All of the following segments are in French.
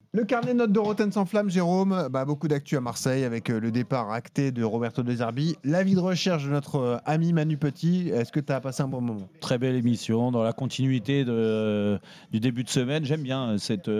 Le carnet de notes de Rotten sans flamme, Jérôme, beaucoup d'actu à Marseille avec le départ acté de Roberto De Zerbi. L'avis de recherche de notre ami Manu Petit, est-ce que tu as passé un bon moment ? Très belle émission, dans la continuité du début de semaine. J'aime bien cette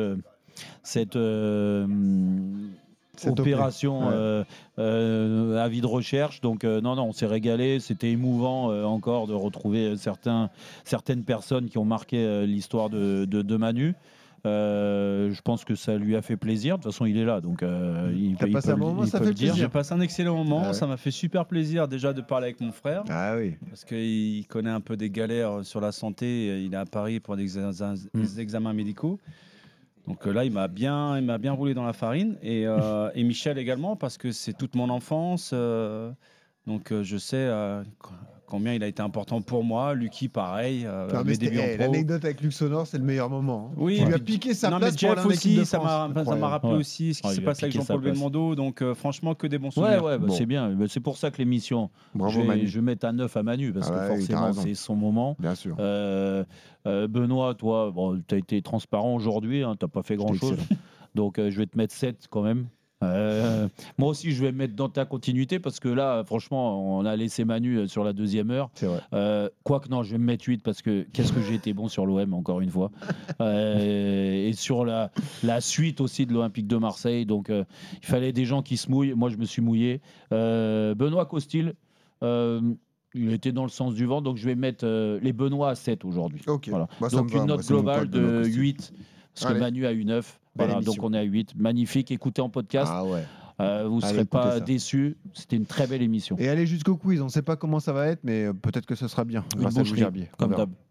opération avis de recherche. Donc non, on s'est régalé. C'était émouvant encore de retrouver certaines personnes qui ont marqué l'histoire de Manu. Je pense que ça lui a fait plaisir. De toute façon, il est là, donc il peut le dire. J'ai passé un excellent moment. Ça m'a fait super plaisir déjà de parler avec mon frère. Ah oui. Parce qu'il connaît un peu des galères sur la santé. Il est à Paris pour des examens médicaux. Donc là, il m'a bien roulé dans la farine. Et Michel également, parce que c'est toute mon enfance. Donc je sais combien il a été important pour moi. Lucky, pareil. Mes débuts en pro. L'anecdote avec Luxonor, c'est le meilleur moment. Oui, il lui a piqué sa place Jeff pour aussi, ça m'a rappelé aussi ce qui s'est passé avec Jean-Paul Belmondo. Donc franchement, que des bons souvenirs. C'est bien. C'est pour ça que l'émission, je vais mettre un 9 à Manu, parce que forcément, c'est son moment. Bien sûr. Benoît, toi, tu as été transparent aujourd'hui, tu n'as pas fait grand-chose. Donc je vais te mettre 7 quand même. Moi aussi, je vais me mettre dans ta continuité, parce que là, franchement, on a laissé Manu sur la deuxième heure. C'est vrai. Quoique, non, je vais me mettre 8, parce que qu'est-ce que j'ai été bon sur l'OM, encore une fois. Et sur la suite aussi de l'Olympique de Marseille. Donc, il fallait des gens qui se mouillent. Moi, je me suis mouillé. Benoît Costil, il était dans le sens du vent, donc je vais mettre les Benoît à 7 aujourd'hui. Okay. Voilà. Donc, une note globale de 8, parce que Manu a eu 9. Voilà, donc on est à 8. Magnifique, écoutez en podcast. Vous ne serez pas déçus. C'était une très belle émission. Et allez jusqu'au quiz. On ne sait pas comment ça va être, mais peut-être que ce sera bien. Grâce à Louis Gerbier. Comme d'hab.